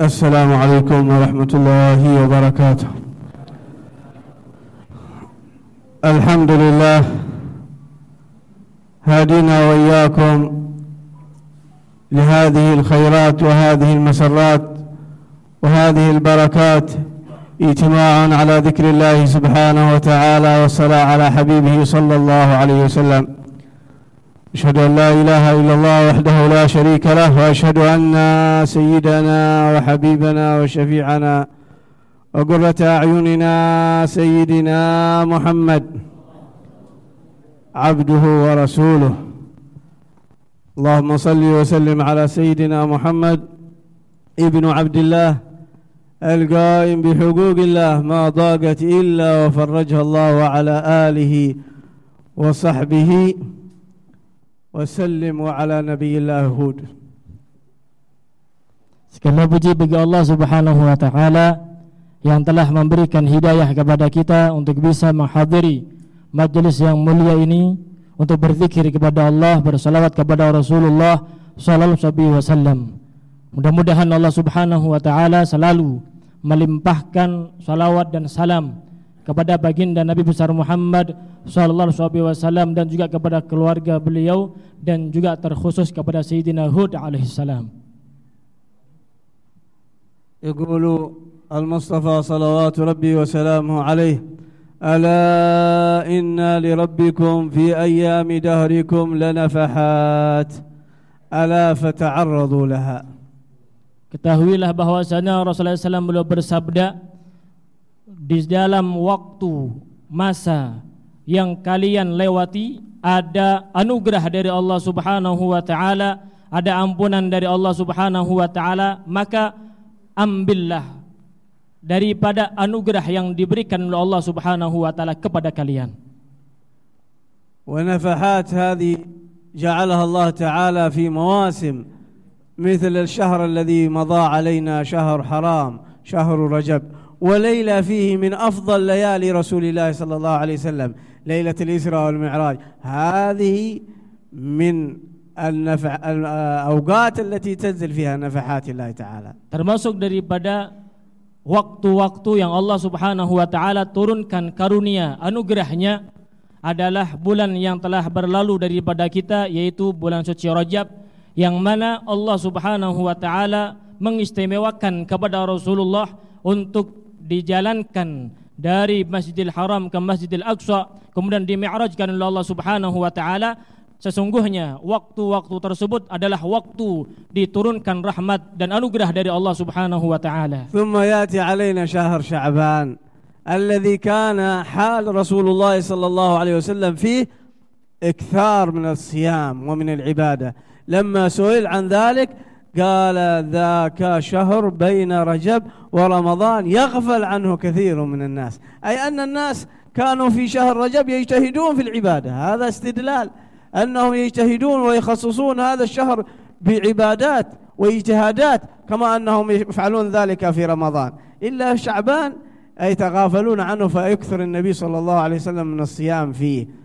السلام عليكم ورحمة الله وبركاته. الحمد لله هادينا وإياكم لهذه الخيرات وهذه المسرات وهذه البركات، اجتماعا على ذكر الله سبحانه وتعالى والصلاة على حبيبه صلى الله عليه وسلم. أشهد أن لا إله إلا الله وحده لا شريك له، وأشهد أن سيدنا وحبيبنا وشفيعنا وقرة أعيننا سيدنا محمد عبده ورسوله. اللهم صل وسلم على سيدنا محمد ابن عبد الله القائم بحقوق الله ما ضاقت إلا وفرجها الله، وعلى آله وصحبه وسلم وعلى نبي الله Hud. Segala puji bagi Allah Subhanahu wa taala yang telah memberikan hidayah kepada kita untuk bisa menghadiri majelis yang mulia ini untuk berzikir kepada Allah, bersalawat kepada Rasulullah sallallahu alaihi wasallam. Mudah-mudahan Allah Subhanahu wa taala selalu melimpahkan salawat dan salam kepada baginda Nabi besar Muhammad sallallahu alaihi wasallam dan juga kepada keluarga beliau dan juga terkhusus kepada Sayyidina Hud alaihi salam. Yaqulu al-Mustafa salawatu rabbi wa salamuhu alaihi, ala inna li rabbikum fi ayyami dahrikum lanafahat ala fata'arradu laha. Ketahuilah bahwasanya Rasulullah SAW beliau bersabda, di dalam waktu masa yang kalian lewati ada anugerah dari Allah Subhanahu wa taala, ada ampunan dari Allah Subhanahu wa taala, maka ambillah daripada anugerah yang diberikan oleh Allah Subhanahu wa taala kepada kalian. Wa nafahat hadhi ja'alaha Allah taala fi mawasim مثل الشهر الذي مضى علينا شهر حرام شهر رجب، وليلة فيه من أفضل ليالي رسول الله صلى الله عليه وسلم ليلة الإسراء والمعراج. هذه من الأوقات التي تنزل فيها نفحات الله تعالى. Termasuk daripada waktu-waktu yang Allah Subhanahu wa taala turunkan karunia anugerahnya adalah bulan yang telah berlalu daripada kita, yaitu bulan suci Rajab, yang mana Allah Subhanahu wa taala mengistimewakan kepada Rasulullah untuk dijalankan dari Masjidil Haram ke Masjidil Aqsa, kemudian dimi'rajkan oleh Allah Subhanahu wa taala. Sesungguhnya waktu-waktu tersebut adalah waktu diturunkan rahmat dan anugerah dari Allah Subhanahu wa taala. Thumma yati alaina syahr Sya'ban alladhi kana hal Rasulullah sallallahu alaihi wasallam fi ikthar min as-siyam wa min al-ibadah. لما سئل عن ذلك قال ذاك شهر بين رجب ورمضان يغفل عنه كثير من الناس، أي أن الناس كانوا في شهر رجب يجتهدون في العبادة. هذا استدلال أنهم يجتهدون ويخصصون هذا الشهر بعبادات واجتهادات كما أنهم يفعلون ذلك في رمضان، إلا شعبان أي يتغافلون عنه فيكثر النبي صلى الله عليه وسلم من الصيام فيه.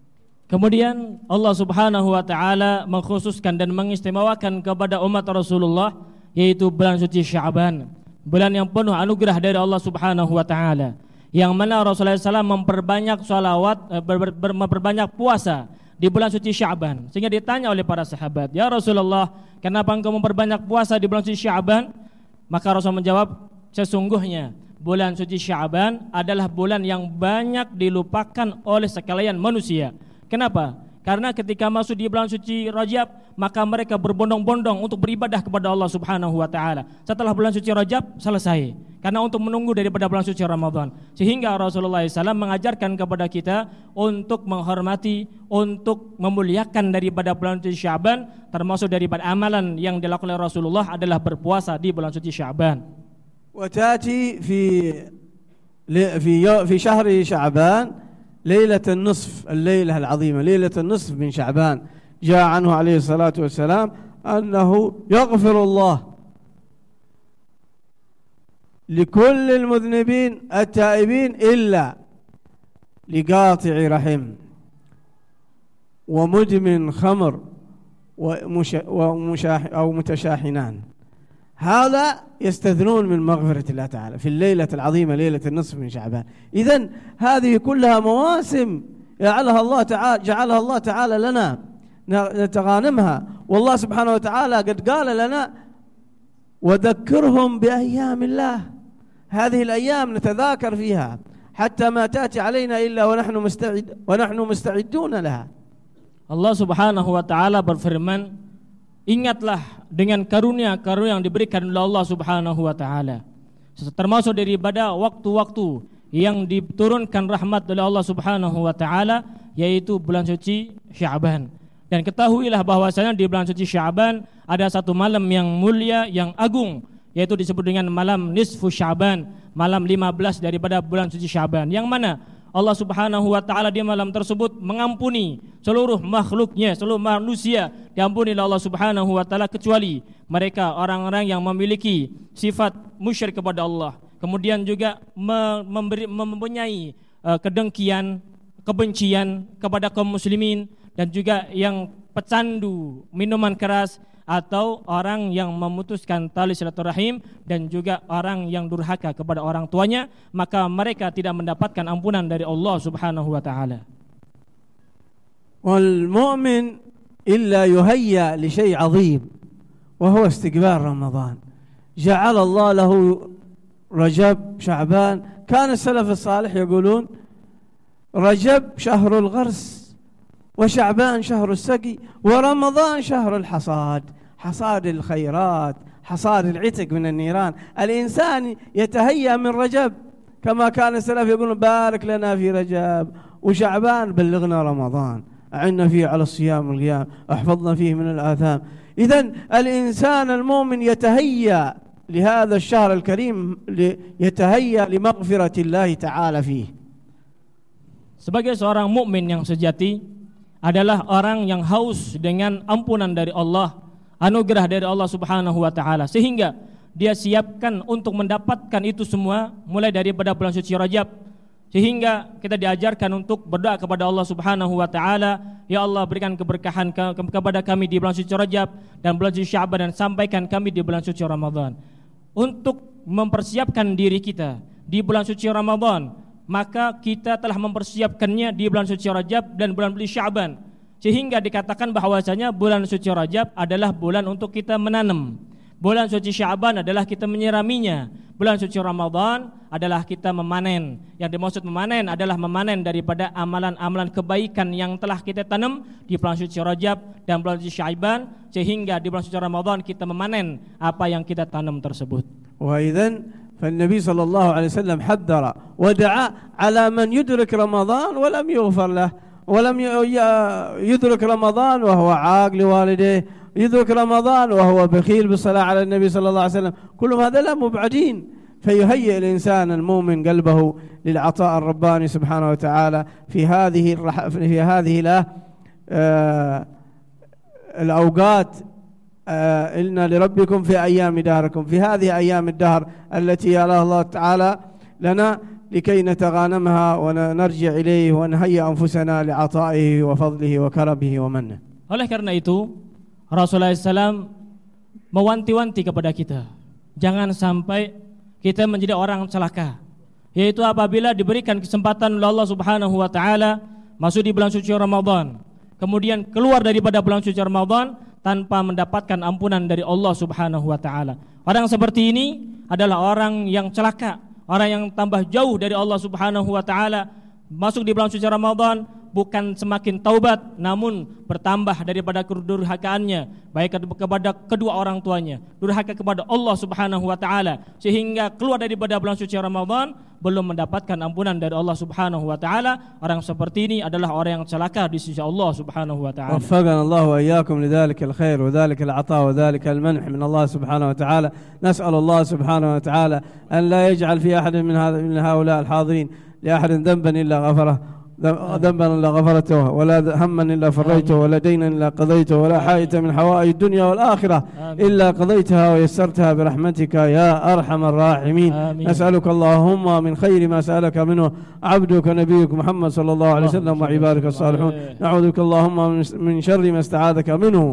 Kemudian Allah Subhanahu wa taala mengkhususkan dan mengistimewakan kepada umat Rasulullah, yaitu bulan suci Sya'ban, bulan yang penuh anugerah dari Allah Subhanahu wa taala, yang mana Rasulullah SAW memperbanyak salawat, memperbanyak puasa di bulan suci Sya'ban. Sehingga ditanya oleh para sahabat, "Ya Rasulullah, kenapa engkau memperbanyak puasa di bulan suci Sya'ban?" Maka Rasul menjawab, "Sesungguhnya bulan suci Sya'ban adalah bulan yang banyak dilupakan oleh sekalian manusia." Kenapa? Karena ketika masuk di bulan suci Rajab, maka mereka berbondong-bondong untuk beribadah kepada Allah Subhanahu wa taala. Setelah bulan suci Rajab selesai, karena untuk menunggu daripada bulan suci Ramadan. Sehingga Rasulullah SAW mengajarkan kepada kita untuk menghormati, untuk memuliakan daripada bulan suci Sya'ban, termasuk daripada amalan yang dilakukan oleh Rasulullah adalah berpuasa di bulan suci Sya'ban. Wa tati fi syahri Sya'ban ليلة النصف، الليلة العظيمة ليلة النصف من شعبان. جاء عنه عليه الصلاة والسلام أنه يغفر الله لكل المذنبين التائبين إلا لقاطع رحم ومدمن خمر أو متشاحنان. هذا يستثنون من مغفرة الله تعالى في الليلة العظيمة ليلة النصف من شعبان. إذن هذه كلها مواسم جعلها الله تعالى لنا نتغانمها. والله سبحانه وتعالى قد قال لنا وذكرهم بأيام الله. هذه الأيام نتذاكر فيها حتى ما تأتي علينا إلا ونحن مستعدون لها. Allah Subhanahu wa taala berfirman, ingatlah dengan karunia-karunia yang diberikan oleh Allah Subhanahu wa taala, termasuk daripada waktu-waktu yang diturunkan rahmat oleh Allah Subhanahu wa taala, yaitu bulan suci Sya'ban. Dan ketahuilah bahwasanya di bulan suci Sya'ban ada satu malam yang mulia, yang agung, yaitu disebut dengan malam nisfu Sya'ban, malam 15 daripada bulan suci Sya'ban, yang mana Allah Subhanahu wa taala di malam tersebut mengampuni seluruh makhluknya, seluruh manusia diampuni oleh Allah Subhanahu wa taala kecuali mereka orang-orang yang memiliki sifat musyrik kepada Allah, kemudian juga mempunyai kedengkian, kebencian kepada kaum muslimin, dan juga yang pecandu minuman keras, atau orang yang memutuskan tali silaturahim, dan juga orang yang durhaka kepada orang tuanya, maka mereka tidak mendapatkan ampunan dari Allah Subhanahu wa taala. Wal mu'min illa yuhayya li syai' 'azim wa huwa istiqbal Ramadan. Ja'ala Allah lahu Rajab, Sya'ban. Kana as-salaf as-salih yaqulun Rajab shahrul ghars وشعبان شهر السقي ورمضان شهر الحصاد، حصاد الخيرات، حصاد العتق من النيران. الإنسان يتهيأ من رجب كما كان السلف يقولون بارك لنا في رجب وشعبان بلغنا رمضان، أعنا فيه على الصيام والقيام، احفظنا فيه من الآثام. إذن الإنسان المؤمن يتهيأ لهذا الشهر الكريم، يتهيأ لمغفرة الله تعالى فيه. Sebagai seorang mukmin yang sejati adalah orang yang haus dengan ampunan dari Allah, anugerah dari Allah Subhanahu wa taala, sehingga dia siapkan untuk mendapatkan itu semua mulai daripada bulan suci Rajab, sehingga kita diajarkan untuk berdoa kepada Allah Subhanahu wa taala, ya Allah berikan keberkahan kepada kami di bulan suci Rajab dan bulan suci Sya'ban, dan sampaikan kami di bulan suci Ramadan. Untuk mempersiapkan diri kita di bulan suci Ramadan, maka kita telah mempersiapkannya di bulan suci Rajab dan bulan suci Sya'ban, sehingga dikatakan bahwasanya bulan suci Rajab adalah bulan untuk kita menanam, bulan suci Sya'ban adalah kita menyiraminya, bulan suci Ramadan adalah kita memanen. Yang dimaksud memanen adalah memanen daripada amalan-amalan kebaikan yang telah kita tanam di bulan suci Rajab dan bulan suci Sya'ban, sehingga di bulan suci Ramadan kita memanen apa yang kita tanam tersebut. Wa idzan فالنبي صلى الله عليه وسلم حذر ودعا على من يدرك رمضان ولم يغفر له، ولم يدرك رمضان وهو عاق لوالديه، يدرك رمضان وهو بخيل بالصلاة على النبي صلى الله عليه وسلم، كلهم هذا مبعدين. فيهيئ الإنسان المؤمن قلبه للعطاء الرباني سبحانه وتعالى في هذه الأوقات. إن لربكم في أيام دهركم، في هذه أيام الدهر التي جعلها الله تعالى لنا لكي نتغانمها ونرجع إليه ونهيئ أنفسنا لعطائه وفضله وكرمه ومنه. Oleh karena itu Rasulullah SAW mewanti-wanti kepada kita, jangan sampai kita menjadi orang celaka, yaitu apabila diberikan kesempatan oleh Allah Subhanahu wa taala masuk di bulan suci Ramadan, kemudian keluar daripada bulan suci Ramadan tanpa mendapatkan ampunan dari Allah Subhanahu wa taala. Orang seperti ini adalah orang yang celaka, orang yang tambah jauh dari Allah Subhanahu wa taala. Masuk di bulan suci Ramadan bukan semakin taubat, namun bertambah daripada kedurhakaannya, baik kepada kedua orang tuanya, durhaka kepada Allah Subhanahu wa taala, sehingga keluar daripada bulan suci Ramadan belum mendapatkan ampunan dari Allah Subhanahu wa taala. Orang seperti ini adalah orang yang celaka di sisi Allah Subhanahu wa taala. Waffaqana Allah wa iyyakum lidzalikal khair wa dzalikal 'ata wa dzalikal manh min Allah Subhanahu wa taala. Nas'al Allah Subhanahu wa taala an la yaj'al fi ahadin min haula al-hadirin li ahadin dhanban illa ghafarahu ذنبا إلا غفرته ولا هما إلا فريته ولا دينا إلا قضيته ولا حائجة من حوائج الدنيا والآخرة إلا قضيتها ويسرتها برحمتك يا أرحم الراحمين. نسألك اللهم من خير ما سألك منه عبدك نبيك محمد صلى الله عليه وسلم وعبادك الصالحون. نعوذ بك اللهم من شر ما استعاذك منه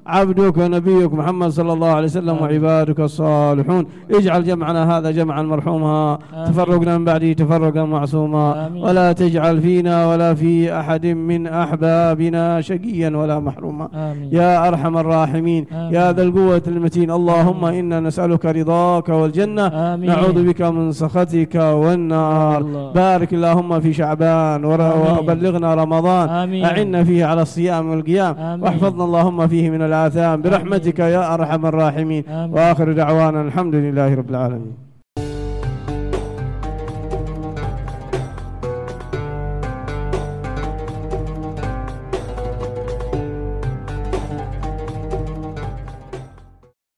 عبدك ونبيك محمد صلى الله عليه وسلم وعبادك الصالحون. اجعل جمعنا هذا جمعا مرحوما، تفرقنا من بعده تفرقا معصوما، ولا تجعل فينا ولا في أحد من أحبابنا شقيا ولا محروما يا أرحم الراحمين يا ذا القوة المتين. اللهم إنا نسألك رضاك والجنة، نعوذ بك من سخطك والنار. بارك اللهم في شعبان وبلغنا رمضان، أعنا فيه على الصيام والقيام، واحفظنا اللهم فيه من الآثام برحمتك يا أرحم الراحمين. وآخر دعوانا الحمد لله رب العالمين.